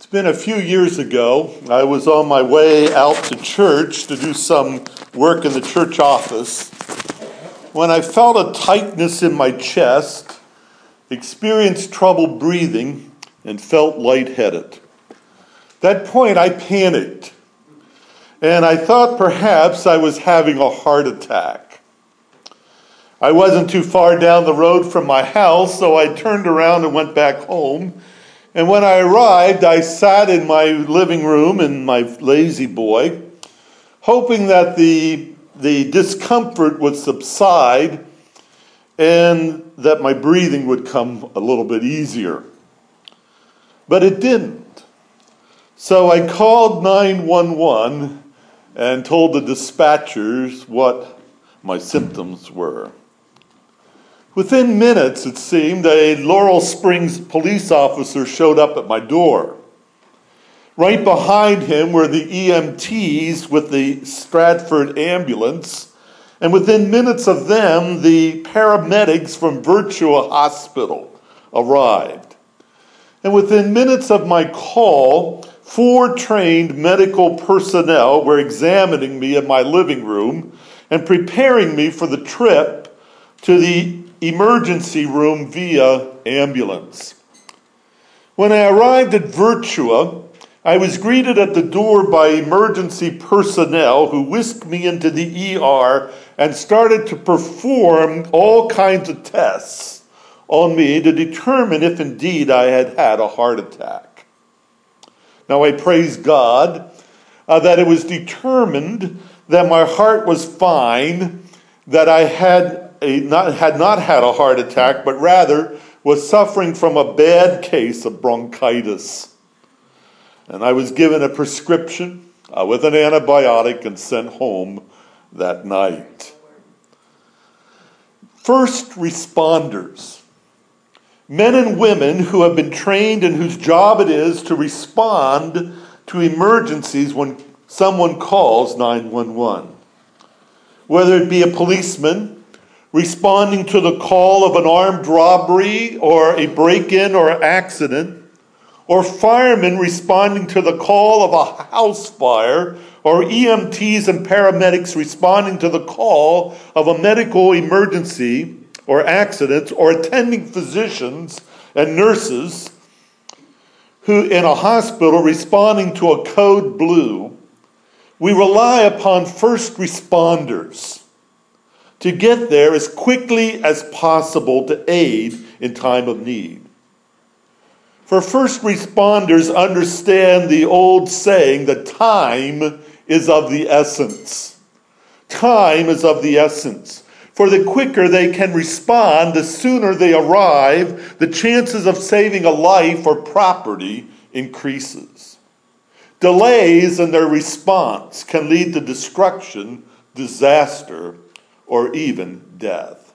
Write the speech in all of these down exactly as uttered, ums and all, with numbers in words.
Been a few years ago, I was on my way out to church to do some work in the church office when I felt a tightness in my chest, experienced trouble breathing, and felt lightheaded. At that point, I panicked, and I thought perhaps I was having a heart attack. I wasn't too far down the road from my house, so I turned around and went back home. And when I arrived, I sat in my living room in my lazy boy, hoping that the, the discomfort would subside and that my breathing would come a little bit easier. But it didn't. So I called nine one one and told the dispatchers what my symptoms were. Within minutes, it seemed, a Laurel Springs police officer showed up at my door. Right behind him were the E M Ts with the Stratford ambulance, and within minutes of them, the paramedics from Virtua Hospital arrived. And within minutes of my call, four trained medical personnel were examining me in my living room and preparing me for the trip to the emergency room via ambulance. When I arrived at Virtua, I was greeted at the door by emergency personnel who whisked me into the E R and started to perform all kinds of tests on me to determine if indeed I had had a heart attack. Now I praise God uh, that it was determined that my heart was fine, that I had A, not, had not had a heart attack, but rather was suffering from a bad case of bronchitis. And I was given a prescription uh, with an antibiotic and sent home that night. First responders, men and women who have been trained and whose job it is to respond to emergencies when someone calls nine one one. Whether it be a policeman responding to the call of an armed robbery or a break-in or accident, or firemen responding to the call of a house fire, or E M Ts and paramedics responding to the call of a medical emergency or accident, or attending physicians and nurses who in a hospital responding to a code blue, we rely upon first responders to get there as quickly as possible to aid in time of need. For first responders understand the old saying that time is of the essence. Time is of the essence. For the quicker they can respond, the sooner they arrive, the chances of saving a life or property increases. Delays in their response can lead to destruction, disaster, or even death.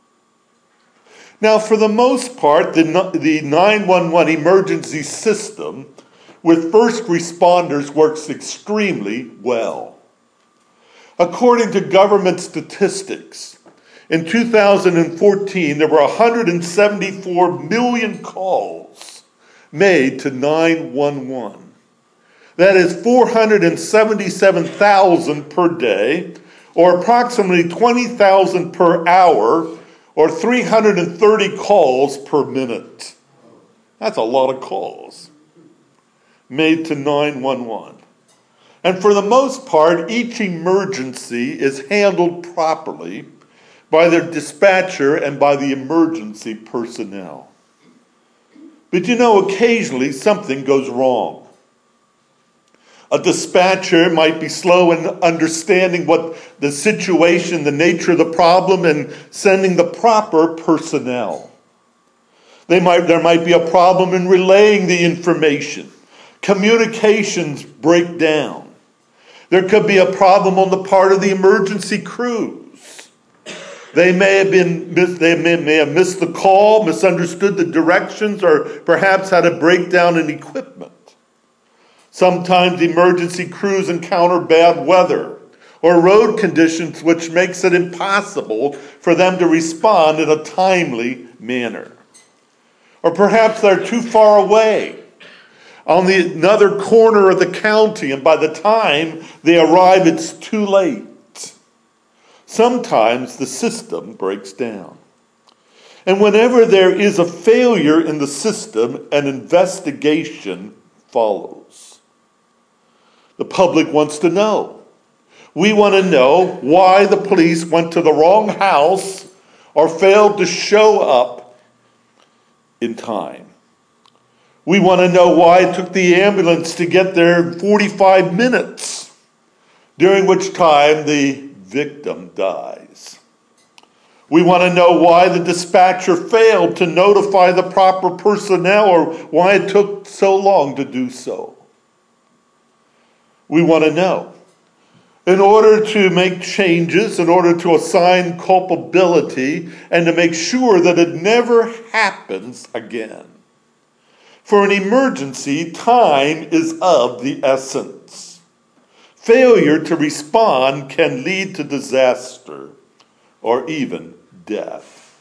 Now, for the most part, the, the nine one one emergency system with first responders works extremely well. According to government statistics, in two thousand fourteen, there were one hundred seventy-four million calls made to nine one one. That is four hundred seventy-seven thousand per day, or approximately twenty thousand per hour, or three hundred thirty calls per minute. That's a lot of calls made to nine one one. And for the most part, each emergency is handled properly by their dispatcher and by the emergency personnel. But you know, occasionally something goes wrong. A dispatcher might be slow in understanding what the situation, the nature of the problem, and sending the proper personnel. They might, there might be a problem in relaying the information. Communications break down. There could be a problem on the part of the emergency crews. They may have been, they may, may have missed the call, misunderstood the directions, or perhaps had a breakdown in equipment. Sometimes emergency crews encounter bad weather or road conditions which makes it impossible for them to respond in a timely manner. Or perhaps they're too far away. on the another corner of the county, and by the time they arrive, it's too late. Sometimes the system breaks down. And whenever there is a failure in the system, an investigation follows. The public wants to know. We want to know why the police went to the wrong house or failed to show up in time. We want to know why it took the ambulance to get there in forty-five minutes, during which time the victim dies. We want to know why the dispatcher failed to notify the proper personnel or why it took so long to do so. We want to know. In order to make changes, in order to assign culpability, and to make sure that it never happens again. For an emergency, time is of the essence. Failure to respond can lead to disaster or even death.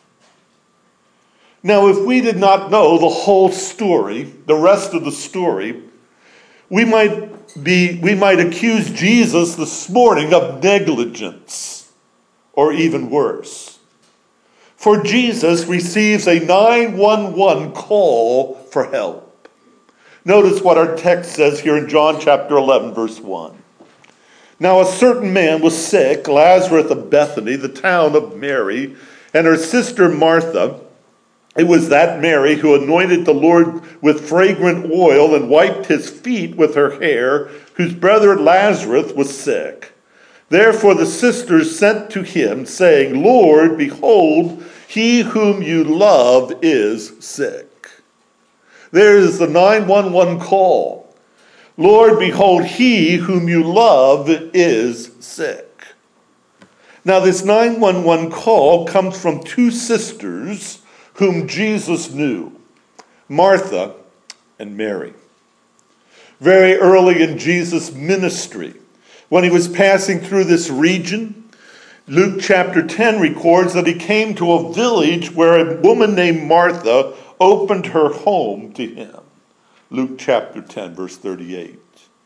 Now, if we did not know the whole story, the rest of the story, we might be we might accuse Jesus this morning of negligence, or even worse. For Jesus receives a nine one one call for help. Notice what our text says here in John chapter eleven, verse one. Now a certain man was sick, Lazarus of Bethany, the town of Mary, and her sister Martha. It was that Mary who anointed the Lord with fragrant oil and wiped his feet with her hair, whose brother Lazarus was sick. Therefore the sisters sent to him, saying, Lord, behold, he whom you love is sick. There is the nine one one call. Lord, behold, he whom you love is sick. Now this nine one one call comes from two sisters whom Jesus knew, Martha and Mary. Very early in Jesus' ministry, when he was passing through this region, Luke chapter ten records that he came to a village where a woman named Martha opened her home to him. Luke chapter ten, verse thirty-eight.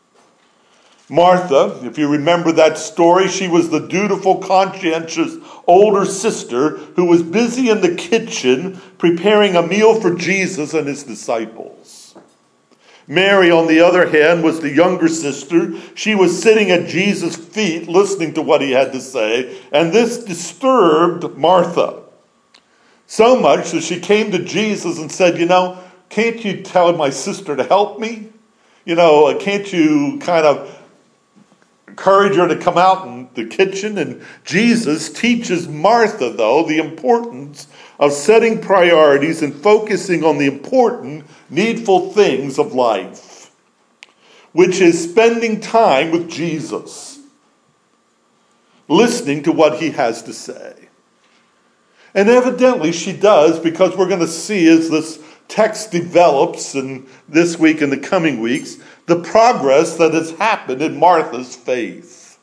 Martha, if you remember that story, she was the dutiful, conscientious older sister who was busy in the kitchen preparing a meal for Jesus and his disciples. Mary, on the other hand, was the younger sister. She was sitting at Jesus' feet listening to what he had to say, and this disturbed Martha so much that she came to Jesus and said, you know, can't you tell my sister to help me? You know, can't you kind of encourage her to come out in the kitchen? And Jesus teaches Martha, though, the importance of setting priorities and focusing on the important, needful things of life, which is spending time with Jesus, listening to what he has to say. And evidently she does, because we're going to see as this text develops in this week and the coming weeks, the progress that has happened in Martha's faith.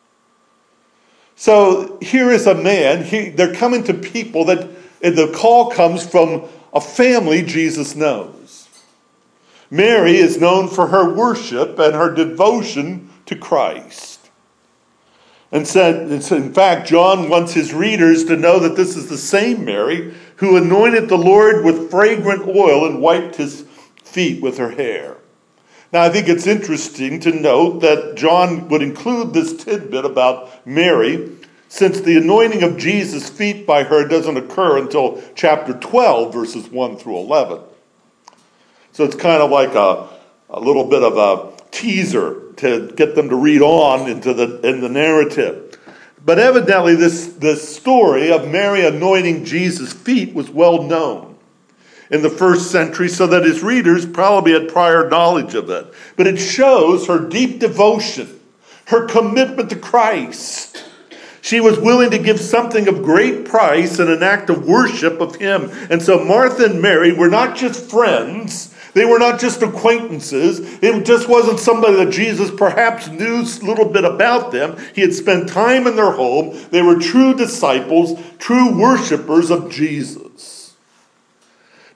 So here is a man, he, they're coming to people that, and the call comes from a family Jesus knows. Mary is known for her worship and her devotion to Christ. And said, in fact, John wants his readers to know that this is the same Mary who anointed the Lord with fragrant oil and wiped his feet with her hair. Now, I think it's interesting to note that John would include this tidbit about Mary, since the anointing of Jesus' feet by her doesn't occur until chapter twelve, verses one through eleven. So it's kind of like a, a little bit of a teaser to get them to read on into the in the narrative. But evidently this, this story of Mary anointing Jesus' feet was well known in the first century, so that his readers probably had prior knowledge of it. But it shows her deep devotion, her commitment to Christ. She was willing to give something of great price in an act of worship of him. And so Martha and Mary were not just friends. They were not just acquaintances. It just wasn't somebody that Jesus perhaps knew a little bit about them. He had spent time in their home. They were true disciples, true worshipers of Jesus.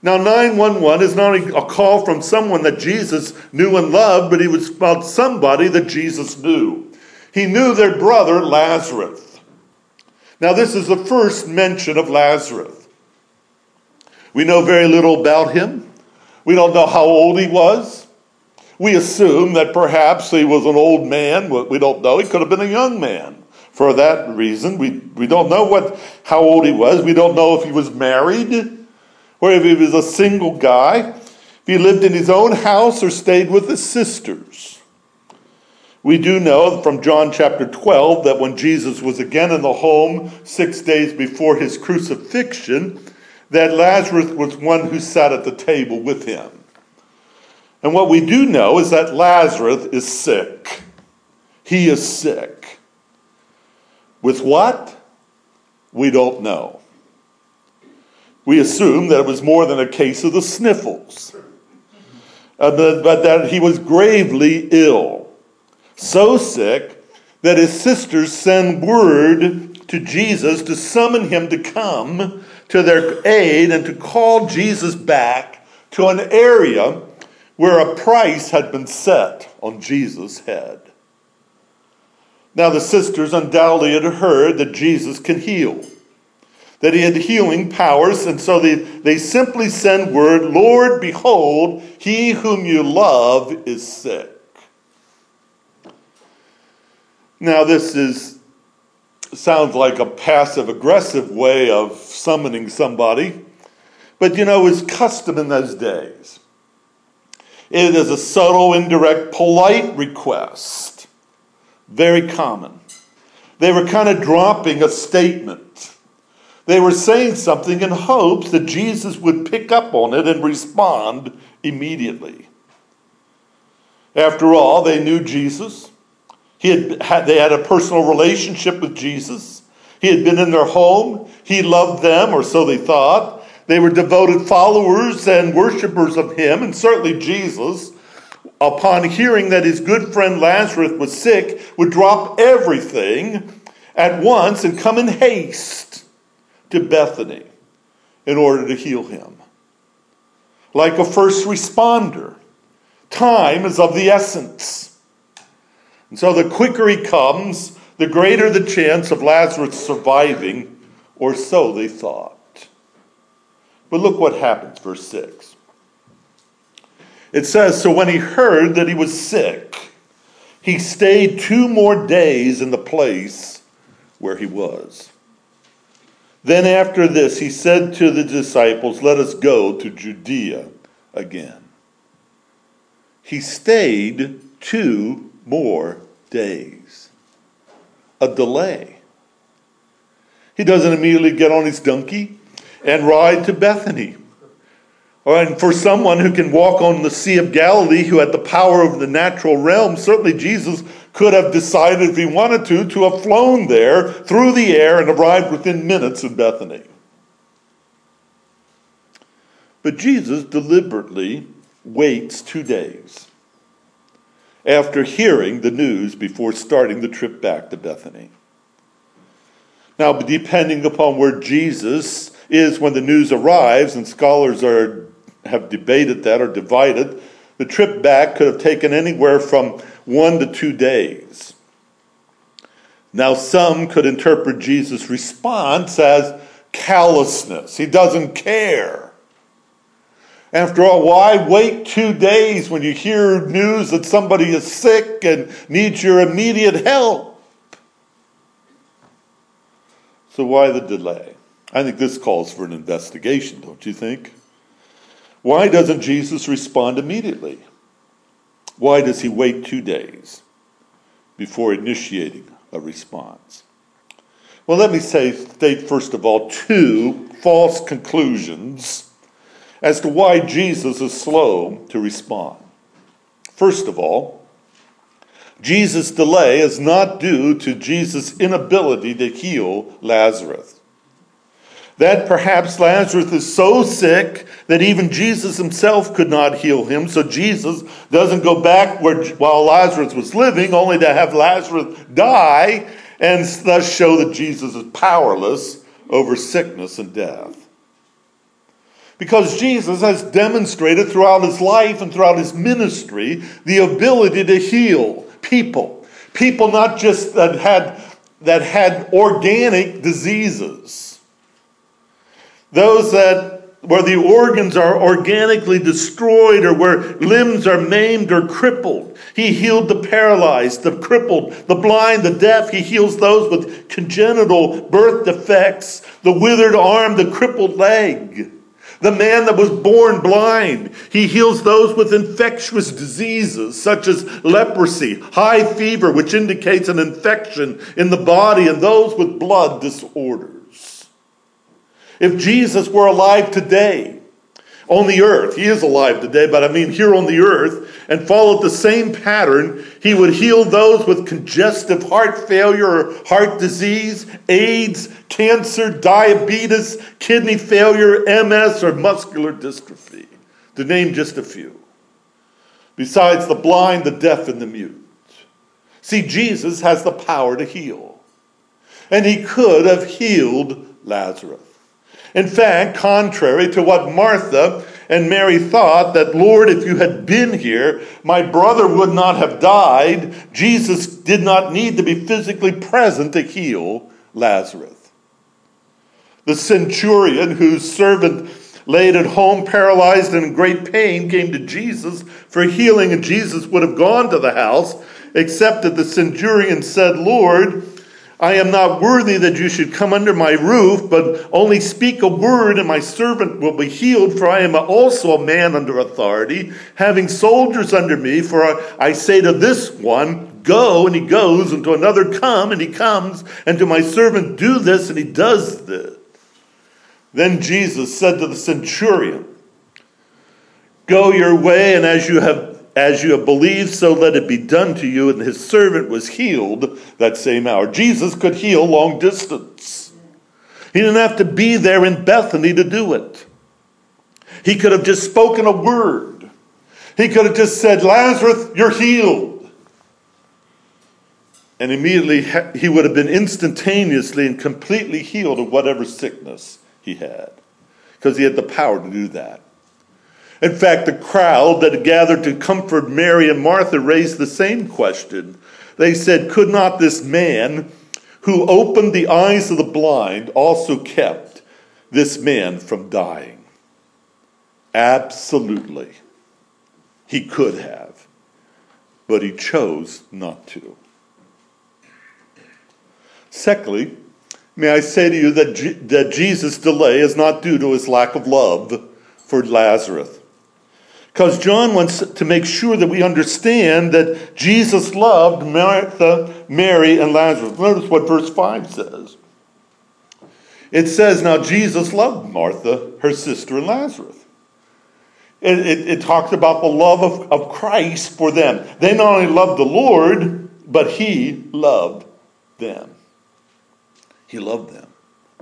Now, nine one one is not a call from someone that Jesus knew and loved, but it was about somebody that Jesus knew. He knew their brother, Lazarus. Now, this is the first mention of Lazarus. We know very little about him. We don't know how old he was. We assume that perhaps he was an old man. We don't know. He could have been a young man. For that reason, we, we don't know what how old he was. We don't know if he was married or if he was a single guy, if he lived in his own house or stayed with his sisters. We do know from John chapter twelve that when Jesus was again in the home six days before his crucifixion, that Lazarus was one who sat at the table with him. And what we do know is that Lazarus is sick. He is sick. With what? We don't know. We assume that it was more than a case of the sniffles, uh, but, but that he was gravely ill. So sick that his sisters send word to Jesus to summon him to come to their aid and to call Jesus back to an area where a price had been set on Jesus' head. Now the sisters undoubtedly had heard that Jesus can heal, that he had healing powers, and so they, they simply send word, Lord, behold, he whom you love is sick. Now this is sounds like a passive-aggressive way of summoning somebody, but you know, it was custom in those days. It is a subtle, indirect, polite request. Very common. They were kind of dropping a statement. They were saying something in hopes that Jesus would pick up on it and respond immediately. After all, they knew Jesus. He had, had, they had a personal relationship with Jesus. He had been in their home. He loved them, or so they thought. They were devoted followers and worshipers of him, and certainly Jesus, upon hearing that his good friend Lazarus was sick, would drop everything at once and come in haste to Bethany in order to heal him. Like a first responder, time is of the essence. And so the quicker he comes, the greater the chance of Lazarus surviving, or so they thought. But look what happens, verse six. It says, so when he heard that he was sick, he stayed two more days in the place where he was. Then after this, he said to the disciples, let us go to Judea again. He stayed two more days. A delay. He doesn't immediately get on his donkey and ride to Bethany. And for someone who can walk on the Sea of Galilee, who had the power of the natural realm, certainly Jesus could have decided, if he wanted to, to have flown there through the air and arrived within minutes in Bethany. But Jesus deliberately waits two days after hearing the news before starting the trip back to Bethany. Now, depending upon where Jesus is when the news arrives, and scholars are have debated that or divided, the trip back could have taken anywhere from one to two days. Now, some could interpret Jesus' response as callousness. He doesn't care. After all, why wait two days when you hear news that somebody is sick and needs your immediate help? So why the delay? I think this calls for an investigation, don't you think? Why doesn't Jesus respond immediately? Why does he wait two days before initiating a response? Well, let me say, state first of all two false conclusions as to why Jesus is slow to respond. First of all, Jesus' delay is not due to Jesus' inability to heal Lazarus. That perhaps Lazarus is so sick that even Jesus himself could not heal him, so Jesus doesn't go back where, while Lazarus was living, only to have Lazarus die, and thus show that Jesus is powerless over sickness and death. Because Jesus has demonstrated throughout his life and throughout his ministry the ability to heal people. People not just that had, that had organic diseases. Those that where the organs are organically destroyed or where limbs are maimed or crippled. He healed the paralyzed, the crippled, the blind, the deaf. He heals those with congenital birth defects, the withered arm, the crippled leg. The man that was born blind. He heals those with infectious diseases such as leprosy, high fever, which indicates an infection in the body, and those with blood disorders. If Jesus were alive today, on the earth, he is alive today, but I mean here on the earth, and followed the same pattern, he would heal those with congestive heart failure or heart disease, AIDS, cancer, diabetes, kidney failure, M S, or muscular dystrophy, to name just a few. Besides the blind, the deaf, and the mute. See, Jesus has the power to heal. And he could have healed Lazarus. In fact, contrary to what Martha and Mary thought, that, Lord, if you had been here, my brother would not have died, Jesus did not need to be physically present to heal Lazarus. The centurion whose servant laid at home paralyzed and in great pain came to Jesus for healing, and Jesus would have gone to the house, except that the centurion said, Lord, I am not worthy that you should come under my roof, but only speak a word and my servant will be healed, for I am also a man under authority, having soldiers under me. For I say to this one, go, and he goes, and to another, come, and he comes, and to my servant, do this, and he does this. Then Jesus said to the centurion, go your way, and as you have As you have believed, so let it be done to you. And his servant was healed that same hour. Jesus could heal long distance. He didn't have to be there in Bethany to do it. He could have just spoken a word. He could have just said, Lazarus, you're healed. And immediately he would have been instantaneously and completely healed of whatever sickness he had. Because he had the power to do that. In fact, the crowd that had gathered to comfort Mary and Martha raised the same question. They said, could not this man who opened the eyes of the blind also kept this man from dying? Absolutely. He could have, but he chose not to. Secondly, may I say to you that, G- that Jesus' delay is not due to his lack of love for Lazarus. Because John wants to make sure that we understand that Jesus loved Martha, Mary, and Lazarus. Notice what verse five says. It says, now Jesus loved Martha, her sister, and Lazarus. It, it, it talks about the love of, of Christ for them. They not only loved the Lord, but he loved them. He loved them.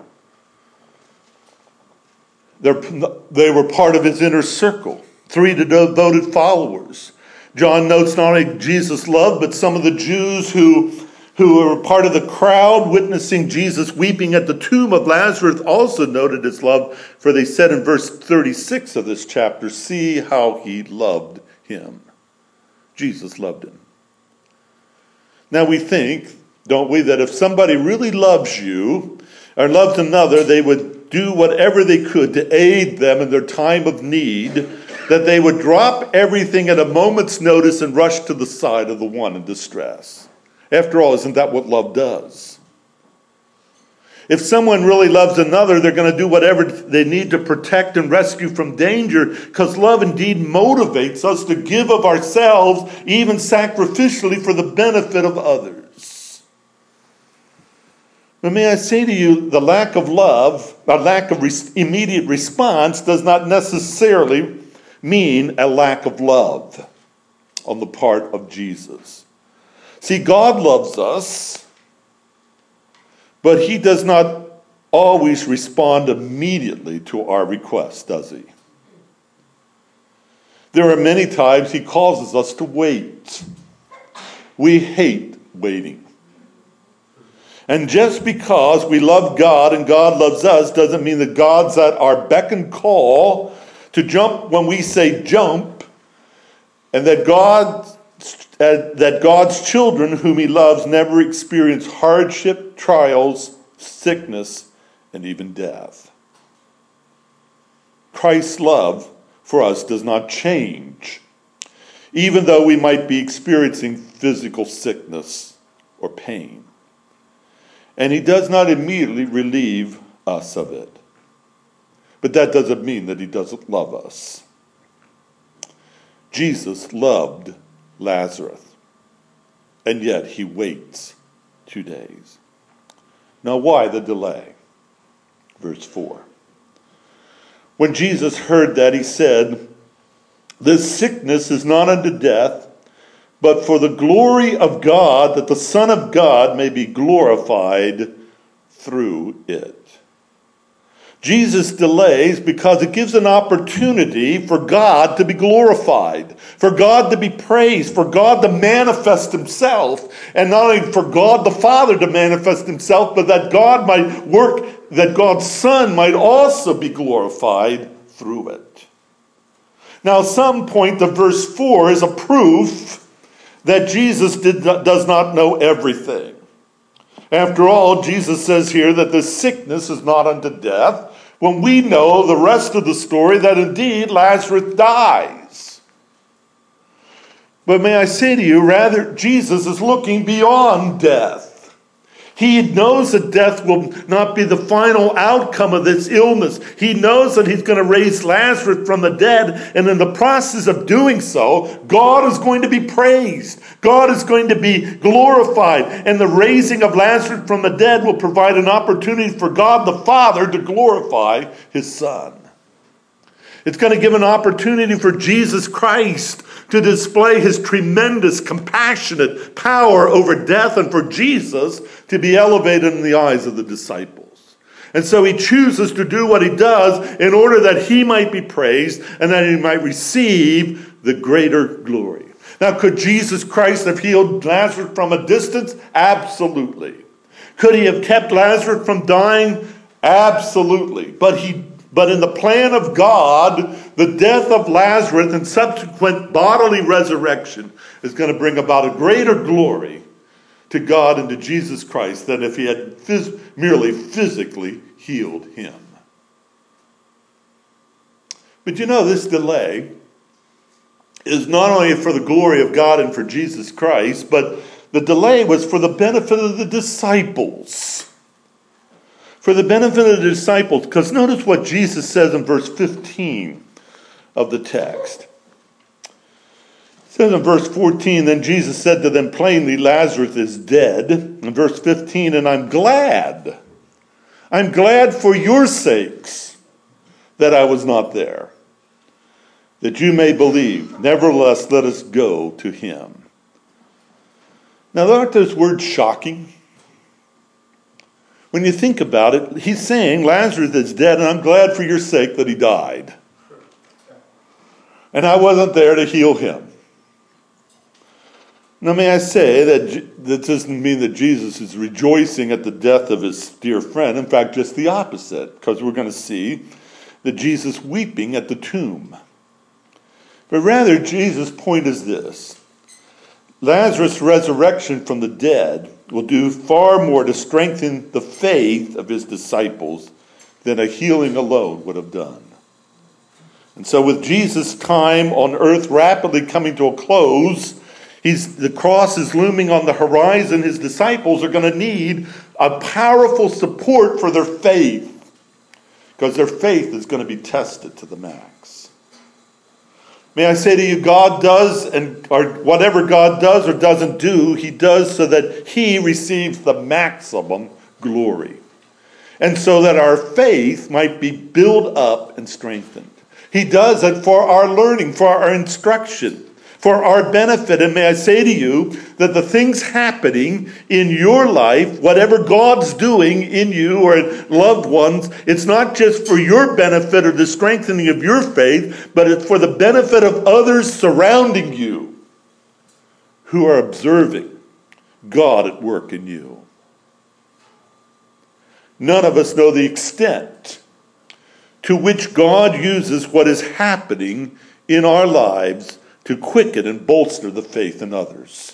They're, they were part of his inner circle. Three devoted followers. John notes not only Jesus' love, but some of the Jews who, who were part of the crowd witnessing Jesus weeping at the tomb of Lazarus also noted his love, for they said in verse thirty-six of this chapter, see how he loved him. Jesus loved him. Now we think, don't we, that if somebody really loves you or loves another, they would do whatever they could to aid them in their time of need, that they would drop everything at a moment's notice and rush to the side of the one in distress. After all, isn't that what love does? If someone really loves another, they're going to do whatever they need to protect and rescue from danger, because love indeed motivates us to give of ourselves, even sacrificially, for the benefit of others. But may I say to you, the lack of love, a lack of res- immediate response does not necessarily mean a lack of love on the part of Jesus. See, God loves us, but he does not always respond immediately to our requests, does he? There are many times he causes us to wait. We hate waiting. And just because we love God and God loves us doesn't mean that God's at our beck and call to jump when we say jump, and that God, uh, that God's children whom he loves never experience hardship, trials, sickness, and even death. Christ's love for us does not change, even though we might be experiencing physical sickness or pain. And he does not immediately relieve us of it. But that doesn't mean that he doesn't love us. Jesus loved Lazarus, and yet he waits two days. Now why the delay? Verse four. When Jesus heard that, he said, "This sickness is not unto death, but for the glory of God, that the Son of God may be glorified through it." Jesus delays because it gives an opportunity for God to be glorified, for God to be praised, for God to manifest himself, and not only for God the Father to manifest himself, but that God might work, that God's Son might also be glorified through it. Now, some point to verse four is a proof that Jesus did not, does not know everything. After all, Jesus says here that this sickness is not unto death, when we know the rest of the story that indeed Lazarus dies. But may I say to you, rather, Jesus is looking beyond death. He knows that death will not be the final outcome of this illness. He knows that he's going to raise Lazarus from the dead. And in the process of doing so, God is going to be praised. God is going to be glorified. And the raising of Lazarus from the dead will provide an opportunity for God the Father to glorify his Son. It's going to give an opportunity for Jesus Christ to display his tremendous, compassionate power over death, and for Jesus to be elevated in the eyes of the disciples. And so he chooses to do what he does in order that he might be praised and that he might receive the greater glory. Now, could Jesus Christ have healed Lazarus from a distance? Absolutely. Could he have kept Lazarus from dying? Absolutely. But he But in the plan of God, the death of Lazarus and subsequent bodily resurrection is going to bring about a greater glory to God and to Jesus Christ than if he had phys- merely physically healed him. But you know, this delay is not only for the glory of God and for Jesus Christ, but the delay was for the benefit of the disciples. For the benefit of the disciples, because notice what Jesus says in verse fifteen of the text. It says in verse fourteen, "Then Jesus said to them plainly, Lazarus is dead." In verse fifteen, "And I'm glad. I'm glad for your sakes that I was not there, that you may believe. Nevertheless, let us go to him." Now, aren't those words shocking? When you think about it, he's saying Lazarus is dead, and I'm glad for your sake that he died. And I wasn't there to heal him. Now, may I say that that doesn't mean that Jesus is rejoicing at the death of his dear friend. In fact, just the opposite, because we're going to see that Jesus weeping at the tomb. But rather, Jesus' point is this. Lazarus' resurrection from the dead will do far more to strengthen the faith of his disciples than a healing alone would have done. And so with Jesus' time on earth rapidly coming to a close, he's, the cross is looming on the horizon. His disciples are going to need a powerful support for their faith, because their faith is going to be tested to the max. May I say to you, God does, and or whatever God does or doesn't do, he does so that he receives the maximum glory. And so that our faith might be built up and strengthened. He does it for our learning, for our instruction, for our benefit. And may I say to you that the things happening in your life, whatever God's doing in you or loved ones, it's not just for your benefit or the strengthening of your faith, but it's for the benefit of others surrounding you who are observing God at work in you. None of us know the extent to which God uses what is happening in our lives to quicken and bolster the faith in others.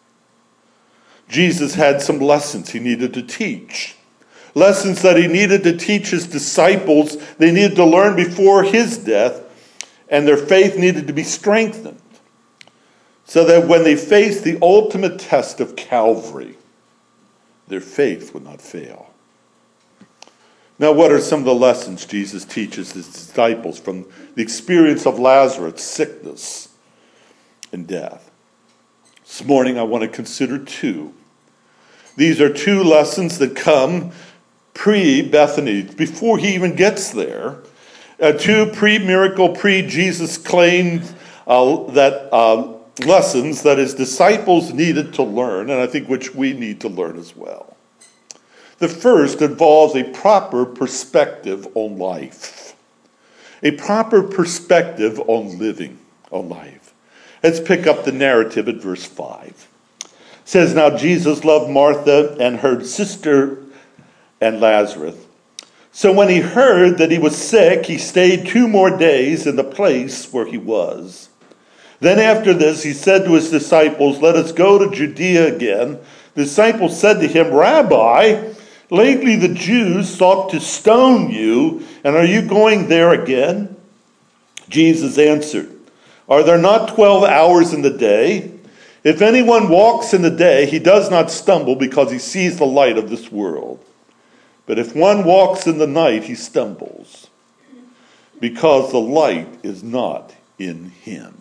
Jesus had some lessons he needed to teach. Lessons that he needed to teach his disciples. They needed to learn before his death, and their faith needed to be strengthened so that when they faced the ultimate test of Calvary, their faith would not fail. Now, what are some of the lessons Jesus teaches his disciples from the experience of Lazarus' sickness and death? This morning I want to consider two. These are two lessons that come pre-Bethany, before he even gets there. Uh, two pre-miracle, pre-Jesus claimed uh, that uh, lessons that his disciples needed to learn, and I think which we need to learn as well. The first involves a proper perspective on life. A proper perspective on living, on life. Let's pick up the narrative at verse five. It says, now Jesus loved Martha and her sister and Lazarus. So when he heard that he was sick, he stayed two more days in the place where he was. Then after this, he said to his disciples, let us go to Judea again. The disciples said to him, Rabbi, lately the Jews sought to stone you, and are you going there again? Jesus answered, are there not twelve hours in the day? If anyone walks in the day, he does not stumble because he sees the light of this world. But if one walks in the night, he stumbles because the light is not in him.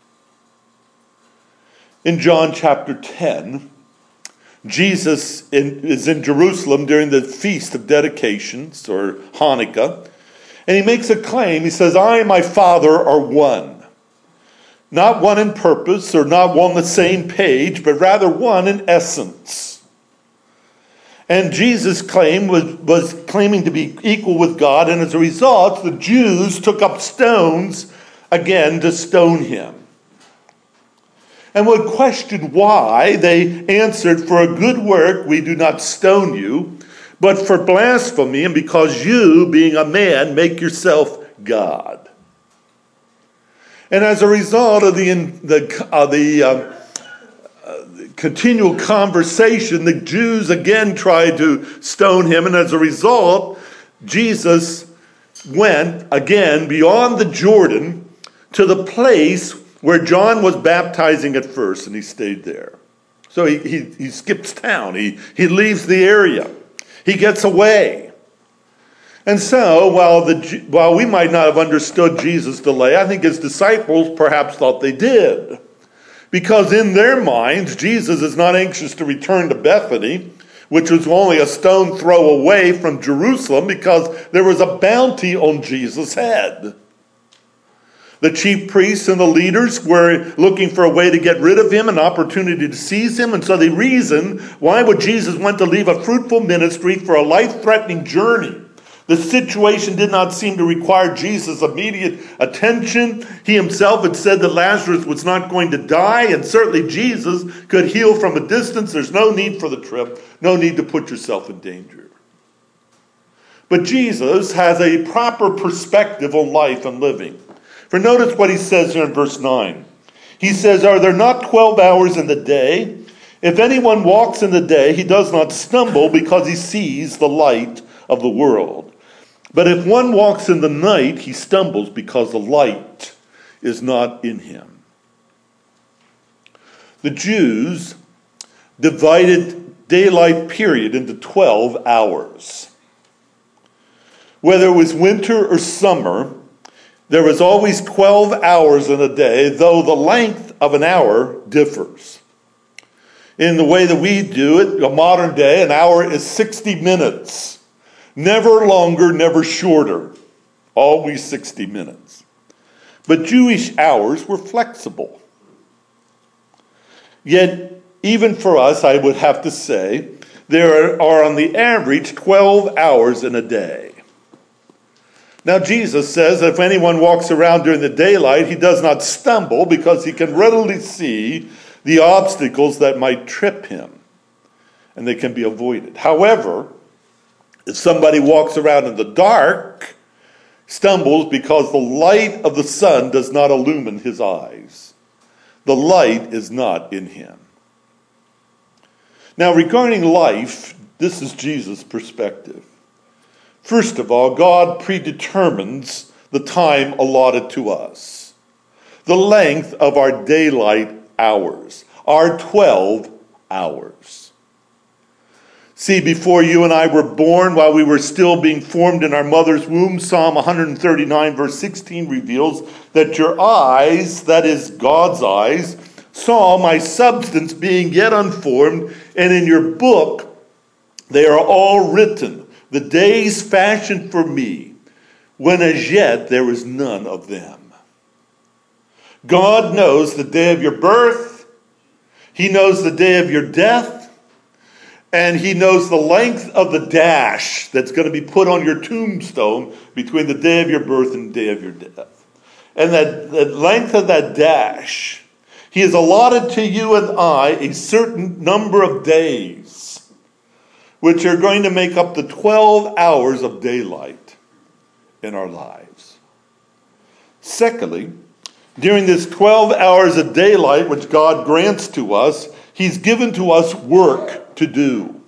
In John chapter ten, Jesus in, is in Jerusalem during the Feast of Dedications, or Hanukkah, and he makes a claim. He says, I and my Father are one. Not one in purpose, or not one on the same page, but rather one in essence. And Jesus' claim was, was claiming to be equal with God, and as a result, the Jews took up stones again to stone him. And would question why, they answered, for a good work we do not stone you, but for blasphemy, and because you, being a man, make yourself God. And as a result of the, the, uh, the uh, uh, continual conversation, the Jews again tried to stone him, and as a result, Jesus went again beyond the Jordan to the place where John was baptizing at first, and he stayed there. So he, he, he skips town. He, he leaves the area. He gets away. And so, while, the, while we might not have understood Jesus' delay, I think his disciples perhaps thought they did. Because in their minds, Jesus is not anxious to return to Bethany, which was only a stone throw away from Jerusalem, because there was a bounty on Jesus' head. The chief priests and the leaders were looking for a way to get rid of him, an opportunity to seize him. And so they reasoned, why would Jesus want to leave a fruitful ministry for a life-threatening journey? The situation did not seem to require Jesus' immediate attention. He himself had said that Lazarus was not going to die, and certainly Jesus could heal from a distance. There's no need for the trip, no need to put yourself in danger. But Jesus has a proper perspective on life and living. For notice what he says here in verse nine. He says, are there not twelve hours in the day? If anyone walks in the day, he does not stumble because he sees the light of the world. But if one walks in the night, he stumbles because the light is not in him. The Jews divided daylight period into twelve hours. Whether it was winter or summer, there was always twelve hours in a day, though the length of an hour differs. In the way that we do it, a modern day, an hour is sixty minutes. Never longer, never shorter. Always sixty minutes. But Jewish hours were flexible. Yet, even for us, I would have to say, there are on the average twelve hours in a day. Now Jesus says that if anyone walks around during the daylight, he does not stumble because he can readily see the obstacles that might trip him, and they can be avoided. However, If somebody walks around in the dark, stumbles because the light of the sun does not illumine his eyes. The light is not in him. Now, regarding life, this is Jesus' perspective. First of all, God predetermines the time allotted to us, the length of our daylight hours, our twelve hours. See, before you and I were born, while we were still being formed in our mother's womb, Psalm one thirty-nine verse sixteen reveals that your eyes, that is God's eyes, saw my substance being yet unformed, and in your book they are all written, the days fashioned for me, when as yet there was none of them. God knows the day of your birth, he knows the day of your death, and he knows the length of the dash that's going to be put on your tombstone between the day of your birth and the day of your death. And that, that length of that dash, he has allotted to you and I a certain number of days, which are going to make up the twelve hours of daylight in our lives. Secondly, during this twelve hours of daylight which God grants to us, he's given to us work to do.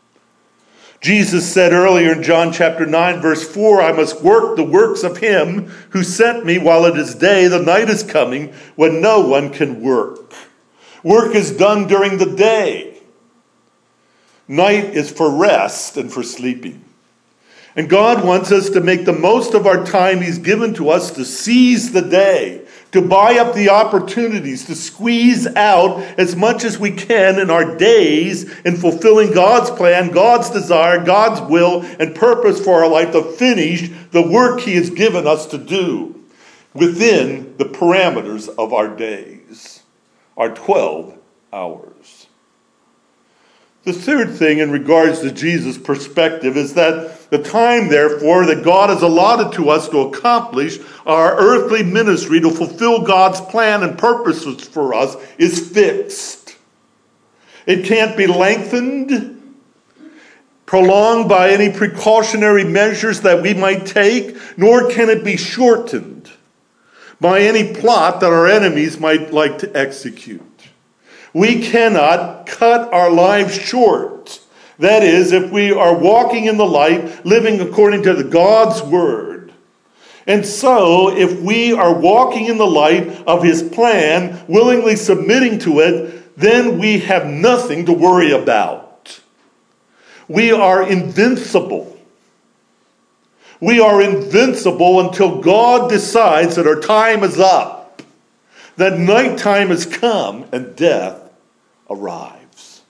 Jesus said earlier in John chapter nine verse four, I must work the works of him who sent me while it is day. The night is coming when no one can work. Work is done during the day. Night is for rest and for sleeping. And God wants us to make the most of our time he's given to us, to seize the day, to buy up the opportunities, to squeeze out as much as we can in our days in fulfilling God's plan, God's desire, God's will, and purpose for our life, to finish the work he has given us to do within the parameters of our days, our twelve hours. The third thing in regards to Jesus' perspective is that the time, therefore, that God has allotted to us to accomplish our earthly ministry, to fulfill God's plan and purposes for us, is fixed. It can't be lengthened, prolonged by any precautionary measures that we might take, nor can it be shortened by any plot that our enemies might like to execute. We cannot cut our lives short. That is, if we are walking in the light, living according to the God's word. And so, if we are walking in the light of his plan, willingly submitting to it, then we have nothing to worry about. We are invincible. We are invincible until God decides that our time is up, that nighttime has come, and death arrives.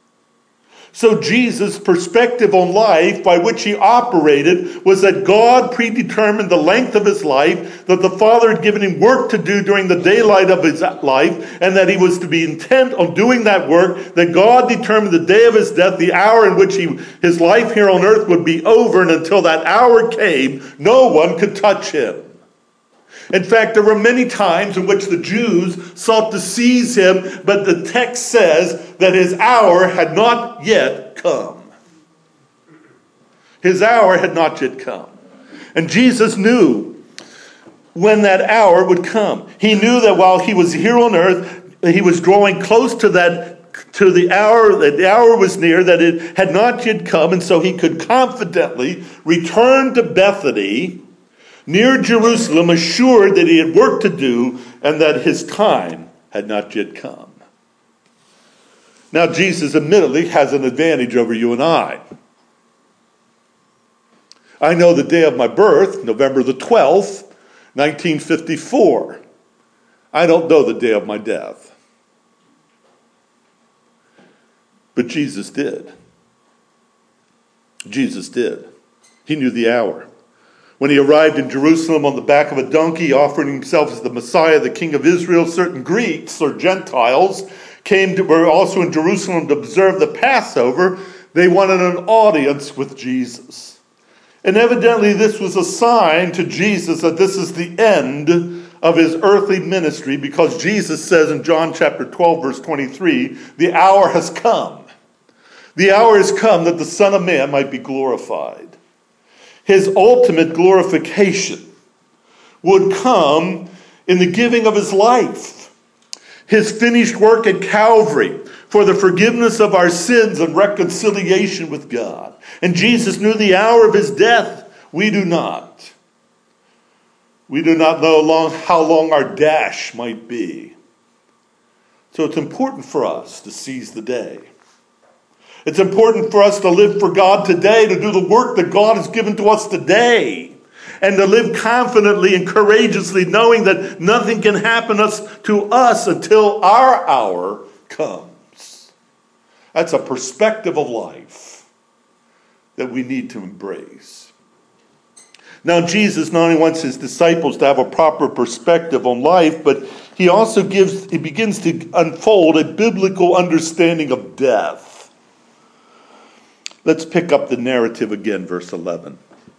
So Jesus' perspective on life, by which he operated, was that God predetermined the length of his life, that the Father had given him work to do during the daylight of his life, and that he was to be intent on doing that work, that God determined the day of his death, the hour in which he, his life here on earth would be over, and until that hour came, no one could touch him. In fact, there were many times in which the Jews sought to seize him, but the text says that his hour had not yet come. His hour had not yet come. And Jesus knew when that hour would come. He knew that while he was here on earth, he was drawing close to that, to the hour, that the hour was near, that it had not yet come, and so he could confidently return to Bethany, near Jerusalem, assured that he had work to do and that his time had not yet come. Now, Jesus admittedly has an advantage over you and I. I know the day of my birth, November the twelfth, nineteen fifty-four. I don't know the day of my death. But Jesus did. Jesus did. He knew the hour. When he arrived in Jerusalem on the back of a donkey, offering himself as the Messiah, the King of Israel, certain Greeks or Gentiles came to, were also in Jerusalem to observe the Passover. They wanted an audience with Jesus. And evidently this was a sign to Jesus that this is the end of his earthly ministry, because Jesus says in John chapter twelve, verse twenty-three, the hour has come. The hour has come that the Son of Man might be glorified. His ultimate glorification would come in the giving of his life. His finished work at Calvary for the forgiveness of our sins and reconciliation with God. And Jesus knew the hour of his death. We do not. We do not know long, how long our dash might be. So it's important for us to seize the day. It's important for us to live for God today, to do the work that God has given to us today, and to live confidently and courageously, knowing that nothing can happen us, to us until our hour comes. That's a perspective of life that we need to embrace. Now, Jesus not only wants his disciples to have a proper perspective on life, but he also gives, he begins to unfold a biblical understanding of death. Let's pick up the narrative again, verse eleven.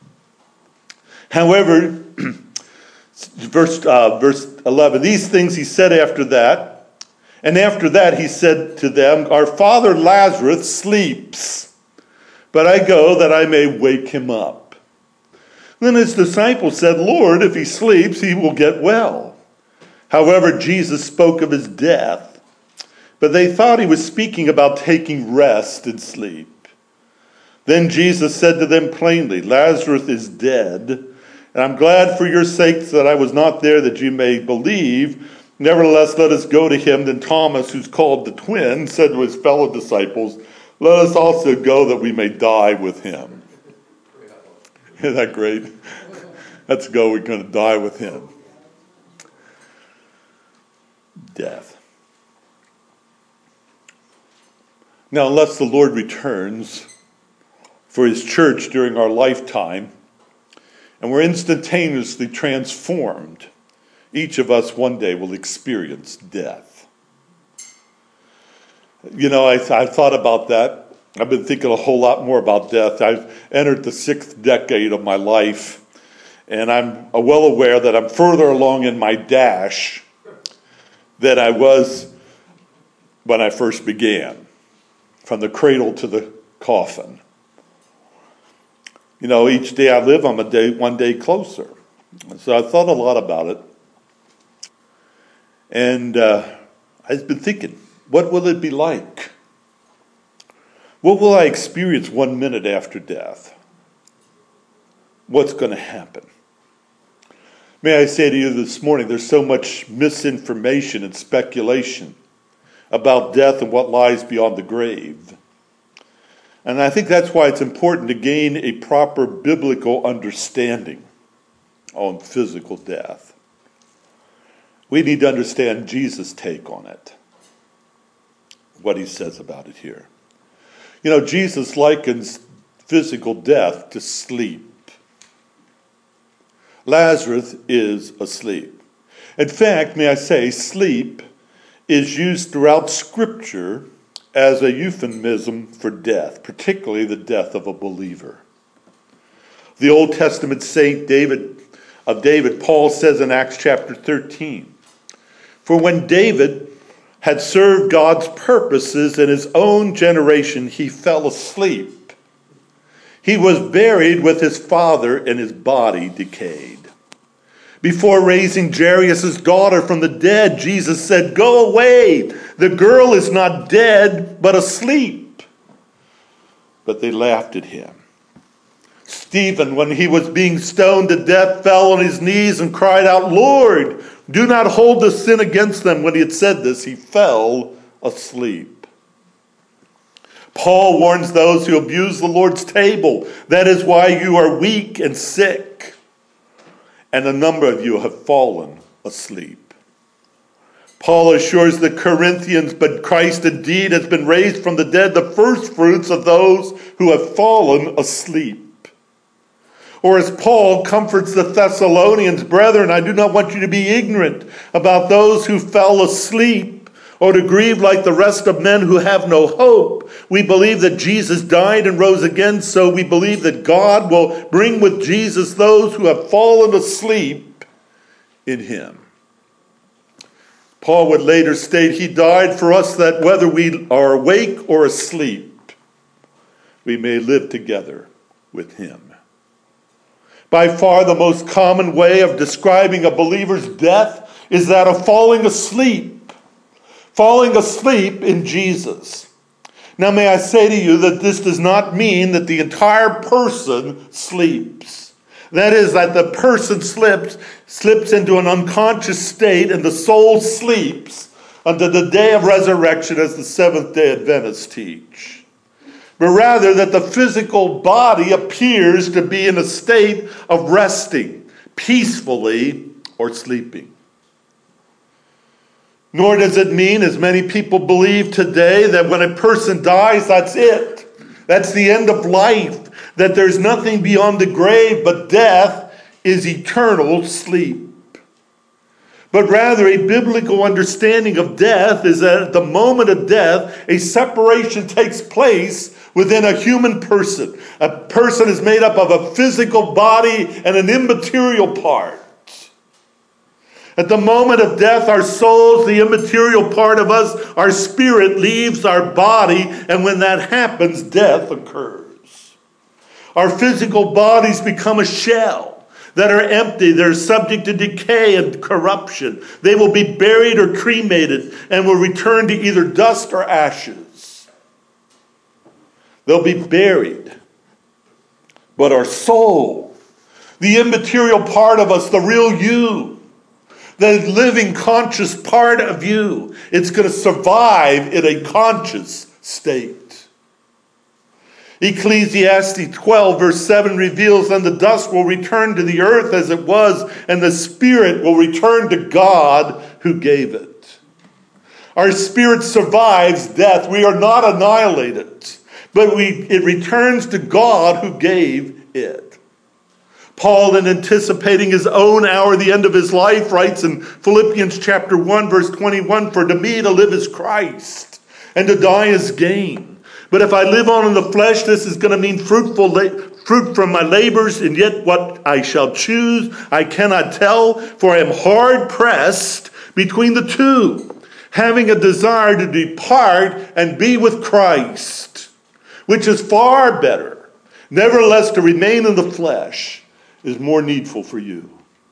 However, verse, uh, verse eleven, these things he said after that, and after that he said to them, our father Lazarus sleeps, but I go that I may wake him up. Then his disciples said, Lord, if he sleeps, he will get well. However, Jesus spoke of his death, but they thought he was speaking about taking rest and sleep. Then Jesus said to them plainly, Lazarus is dead, and I'm glad for your sakes that I was not there, that you may believe. Nevertheless, let us go to him. Then Thomas, who's called the twin, said to his fellow disciples, let us also go that we may die with him. Isn't that great? Let's go, we're going to die with him. Death. Now, unless the Lord returns for his church during our lifetime, and we're instantaneously transformed, each of us one day will experience death. You know, I, I thought about that. I've been thinking a whole lot more about death. I've entered the sixth decade of my life, and I'm well aware that I'm further along in my dash than I was when I first began, from the cradle to the coffin. You know, each day I live, I'm a day, one day closer. So I thought a lot about it. And uh, I've been thinking, what will it be like? What will I experience one minute after death? What's going to happen? May I say to you this morning, there's so much misinformation and speculation about death and what lies beyond the grave. And I think that's why it's important to gain a proper biblical understanding on physical death. We need to understand Jesus' take on it, what he says about it here. You know, Jesus likens physical death to sleep. Lazarus is asleep. In fact, may I say, sleep is used throughout Scripture as a euphemism for death, particularly the death of a believer. The Old Testament saint David of David, Paul says in Acts chapter thirteen, for when David had served God's purposes in his own generation, he fell asleep. He was buried with his father, and his body decayed. Before raising Jairus' daughter from the dead, Jesus said, go away. The girl is not dead, but asleep. But they laughed at him. Stephen, when he was being stoned to death, fell on his knees and cried out, Lord, do not hold this sin against them. When he had said this, he fell asleep. Paul warns those who abuse the Lord's table. That is why you are weak and sick. And a number of you have fallen asleep. Paul assures the Corinthians, but Christ indeed has been raised from the dead, the first fruits of those who have fallen asleep. Or as Paul comforts the Thessalonians, brethren, I do not want you to be ignorant about those who fell asleep, or to grieve like the rest of men who have no hope. We believe that Jesus died and rose again, so we believe that God will bring with Jesus those who have fallen asleep in him. Paul would later state, he died for us that whether we are awake or asleep, we may live together with him. By far the most common way of describing a believer's death is that of falling asleep. Falling asleep in Jesus. Now may I say to you that this does not mean that the entire person sleeps. That is, that the person slips, slips into an unconscious state and the soul sleeps until the day of resurrection, as the Seventh-day Adventists teach. But rather that the physical body appears to be in a state of resting, peacefully, or sleeping. Nor does it mean, as many people believe today, that when a person dies, that's it. That's the end of life. That there's nothing beyond the grave, but death is eternal sleep. But rather, a biblical understanding of death is that at the moment of death, a separation takes place within a human person. A person is made up of a physical body and an immaterial part. At the moment of death, our souls, the immaterial part of us, our spirit leaves our body, and when that happens, death occurs. Our physical bodies become a shell that are empty. They're subject to decay and corruption. They will be buried or cremated and will return to either dust or ashes. They'll be buried. But our soul, the immaterial part of us, the real you, the living conscious part of you, it's going to survive in a conscious state. Ecclesiastes twelve verse seven reveals, and the dust will return to the earth as it was, and the spirit will return to God who gave it. Our spirit survives death. We are not annihilated, but we it returns to God who gave it. Paul, in anticipating his own hour, the end of his life, writes in Philippians chapter one verse twenty-one, "For to me to live is Christ, and to die is gain. But if I live on in the flesh, this is going to mean fruitful la- fruit from my labors, and yet what I shall choose, I cannot tell, for I am hard pressed between the two, having a desire to depart and be with Christ, which is far better. Nevertheless, to remain in the flesh is more needful for you."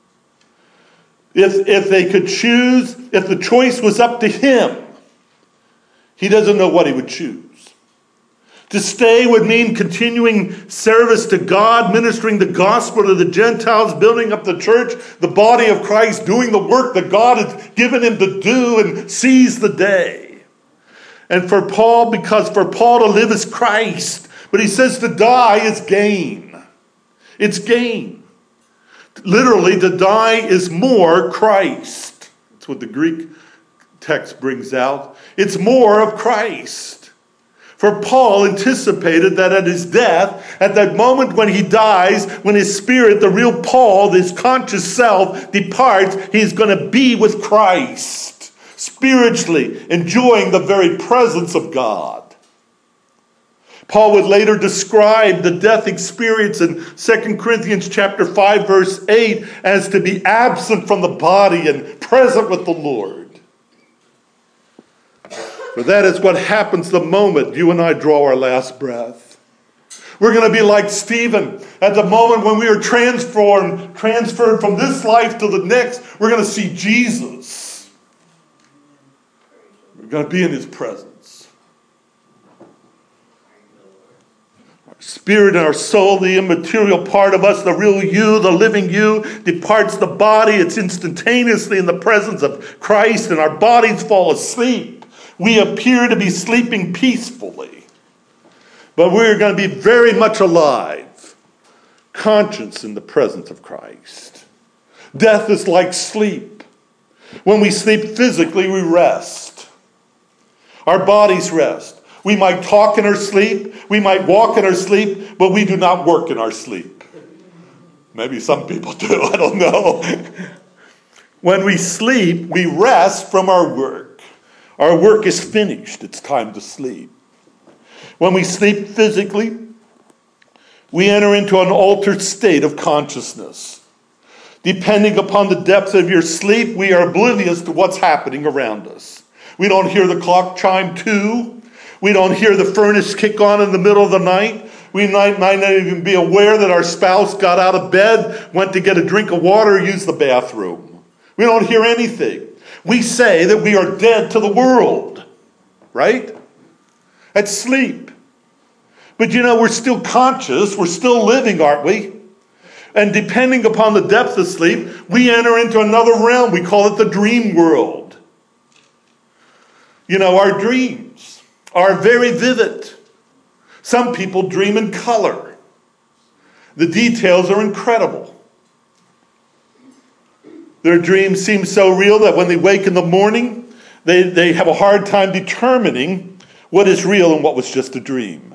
If, if they could choose, if the choice was up to him, he doesn't know what he would choose. To stay would mean continuing service to God, ministering the gospel to the Gentiles, building up the church, the body of Christ, doing the work that God has given him to do and seize the day. And for Paul, because for Paul to live is Christ, but he says to die is gain. It's gain. Literally, to die is more Christ. That's what the Greek text brings out. It's more of Christ. For Paul anticipated that at his death, at that moment when he dies, when his spirit, the real Paul, this conscious self, departs, he's going to be with Christ, spiritually enjoying the very presence of God. Paul would later describe the death experience in Second Corinthians chapter five, verse eight, as to be absent from the body and present with the Lord. For that is what happens the moment you and I draw our last breath. We're going to be like Stephen. At the moment when we are transformed, transferred from this life to the next, we're going to see Jesus. We're going to be in his presence. Our spirit and our soul, the immaterial part of us, the real you, the living you, departs the body. It's instantaneously in the presence of Christ, and our bodies fall asleep. We appear to be sleeping peacefully, but we're going to be very much alive, conscious in the presence of Christ. Death is like sleep. When we sleep physically, we rest. Our bodies rest. We might talk in our sleep, we might walk in our sleep, but we do not work in our sleep. Maybe some people do, I don't know. When we sleep, we rest from our work. Our work is finished. It's time to sleep. When we sleep physically, we enter into an altered state of consciousness. Depending upon the depth of your sleep, we are oblivious to what's happening around us. We don't hear the clock chime two. We don't hear the furnace kick on in the middle of the night. We might, might not even be aware that our spouse got out of bed, went to get a drink of water, used the bathroom. We don't hear anything. We say that we are dead to the world, right? That's sleep. But you know, we're still conscious. We're still living, aren't we? And depending upon the depth of sleep, we enter into another realm. We call it the dream world. You know, our dreams are very vivid. Some people dream in color. The details are incredible. Their dreams seem so real that when they wake in the morning, they, they have a hard time determining what is real and what was just a dream.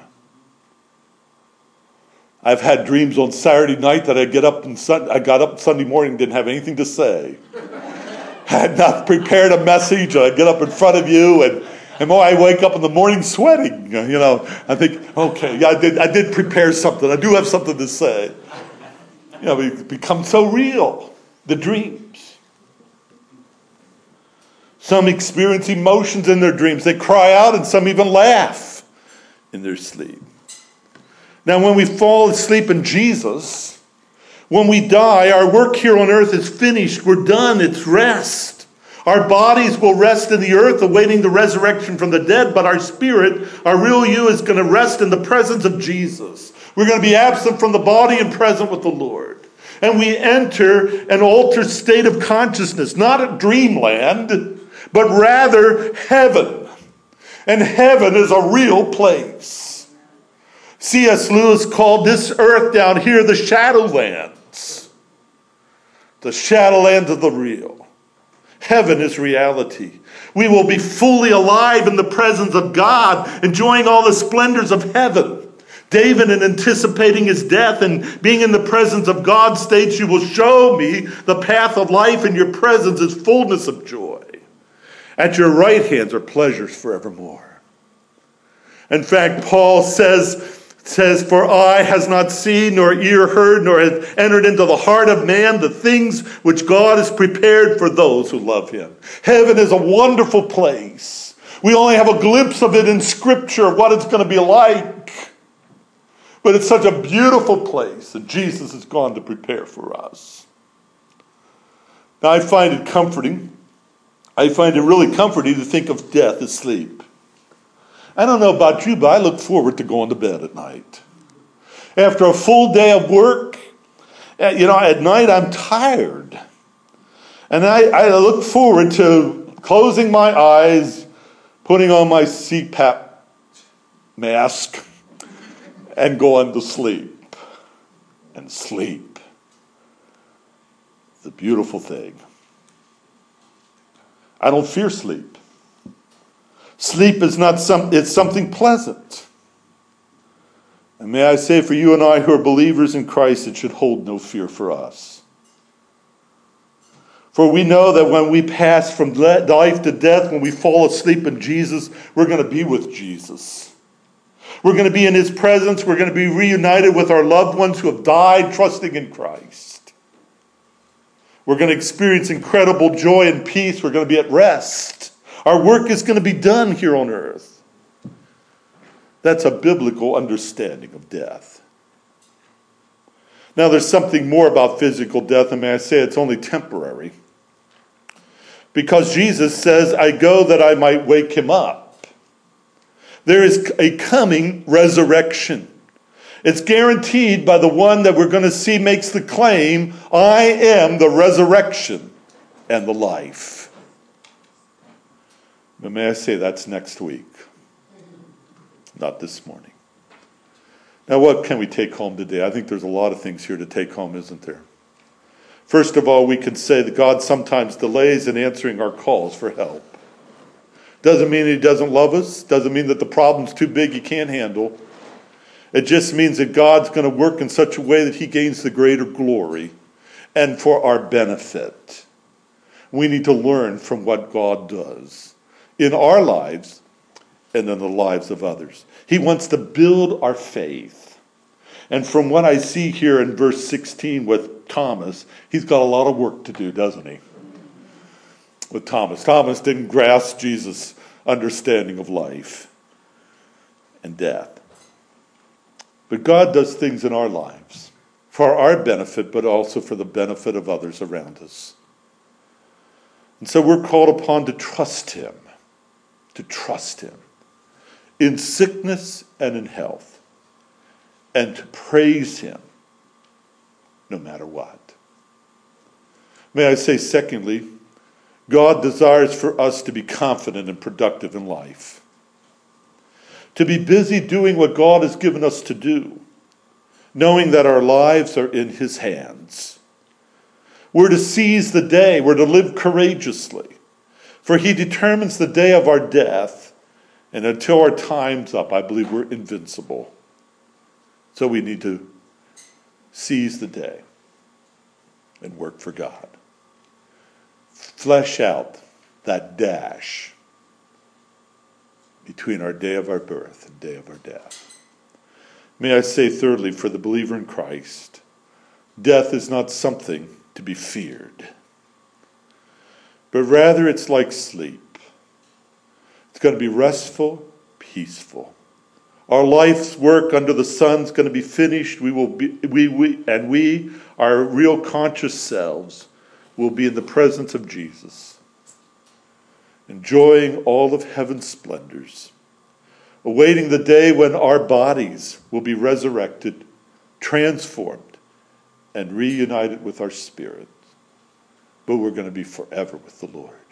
I've had dreams on Saturday night that I get up and sun- I got up Sunday morning and didn't have anything to say. Had not prepared a message, and I get up in front of you, and, and boy, I wake up in the morning sweating. You know, I think, okay, yeah, I did, I did prepare something. I do have something to say. You know, it becomes so real, the dreams. Some experience emotions in their dreams. They cry out, and some even laugh in their sleep. Now, when we fall asleep in Jesus, when we die, our work here on earth is finished. We're done. It's rest. Our bodies will rest in the earth, awaiting the resurrection from the dead, but our spirit, our real you, is going to rest in the presence of Jesus. We're going to be absent from the body and present with the Lord. And we enter an altered state of consciousness, not a dreamland, but rather heaven. And heaven is a real place. C S Lewis called this earth down here the Shadowlands. The Shadowlands of the real. Heaven is reality. We will be fully alive in the presence of God, enjoying all the splendors of heaven. David, in anticipating his death and being in the presence of God, states, "You will show me the path of life, and your presence is fullness of joy. At your right hands are pleasures forevermore." In fact, Paul says, says, "For eye has not seen, nor ear heard, nor has entered into the heart of man the things which God has prepared for those who love him." Heaven is a wonderful place. We only have a glimpse of it in Scripture, what it's going to be like. But it's such a beautiful place that Jesus has gone to prepare for us. Now, I find it comforting. I find it really comforting to think of death as sleep. I don't know about you, but I look forward to going to bed at night. After a full day of work, you know, at night I'm tired. And I, I look forward to closing my eyes, putting on my C PAP mask, and going to sleep. And sleep. It's a beautiful thing. I don't fear sleep. Sleep is not some, it's something pleasant. And may I say, for you and I who are believers in Christ, it should hold no fear for us. For we know that when we pass from life to death, when we fall asleep in Jesus, we're going to be with Jesus. We're going to be in his presence. We're going to be reunited with our loved ones who have died trusting in Christ. We're going to experience incredible joy and peace. We're going to be at rest. Our work is going to be done here on earth. That's a biblical understanding of death. Now, there's something more about physical death, and may I say it's only temporary. Because Jesus says, "I go that I might wake him up." There is a coming resurrection. It's guaranteed by the one that we're going to see makes the claim, "I am the resurrection and the life." But may I say that's next week, not this morning. Now, what can we take home today? I think there's a lot of things here to take home, isn't there? First of all, we can say that God sometimes delays in answering our calls for help. Doesn't mean he doesn't love us. Doesn't mean that the problem's too big he can't handle. It just means that God's going to work in such a way that he gains the greater glory and for our benefit. We need to learn from what God does in our lives and in the lives of others. He wants to build our faith. And from what I see here in verse sixteen with Thomas, he's got a lot of work to do, doesn't he? With Thomas. Thomas didn't grasp Jesus' understanding of life. and death. But God does things in our lives for our benefit, but also for the benefit of others around us. And so we're called upon to trust him, to trust him in sickness and in health, and to praise him no matter what. May I say, secondly, God desires for us to be confident and productive in life. To be busy doing what God has given us to do, knowing that our lives are in his hands. We're to seize the day. We're to live courageously. For he determines the day of our death. And until our time's up, I believe we're invincible. So we need to seize the day and work for God. Flesh out that dash between our day of our birth and day of our death. May I say thirdly, for the believer in Christ, death is not something to be feared, but rather it's like sleep. It's going to be restful, peaceful. Our life's work under the sun's going to be finished. We will be, we, we, and we, our real conscious selves, will be in the presence of Jesus, enjoying all of heaven's splendors, awaiting the day when our bodies will be resurrected, transformed, and reunited with our spirit. But we're going to be forever with the Lord.